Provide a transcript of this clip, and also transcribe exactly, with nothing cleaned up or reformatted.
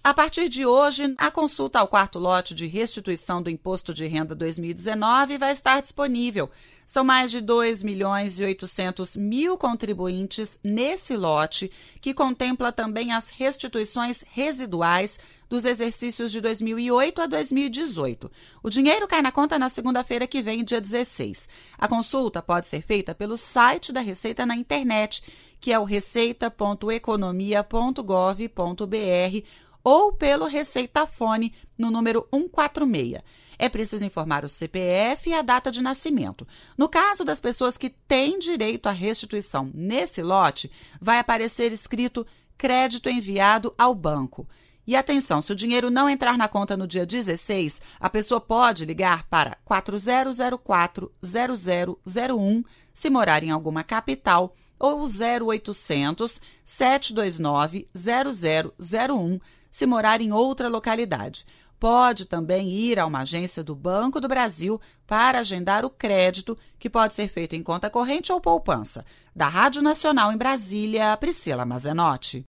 A partir de hoje, a consulta ao quarto lote de restituição do Imposto de Renda dois mil e dezenove vai estar disponível. São mais de dois milhões e oitocentos mil contribuintes nesse lote, que contempla também as restituições residuais dos exercícios de dois mil e oito a dois mil e dezoito. O dinheiro cai na conta na segunda-feira que vem, dia dezesseis. A consulta pode ser feita pelo site da Receita na internet, que é o receita ponto economia ponto gov ponto br, ou pelo Receitafone no número um quatro seis. É preciso informar o C P F e a data de nascimento. No caso das pessoas que têm direito à restituição nesse lote, vai aparecer escrito crédito enviado ao banco. E atenção, se o dinheiro não entrar na conta no dia dezesseis, a pessoa pode ligar para quatro zero zero quatro zero zero zero um se morar em alguma capital, ou zero oitocentos, sete dois nove, zero zero zero um se morar em outra localidade. Pode também ir a uma agência do Banco do Brasil para agendar o crédito, que pode ser feito em conta corrente ou poupança. Da Rádio Nacional em Brasília, Priscila Mazenotti.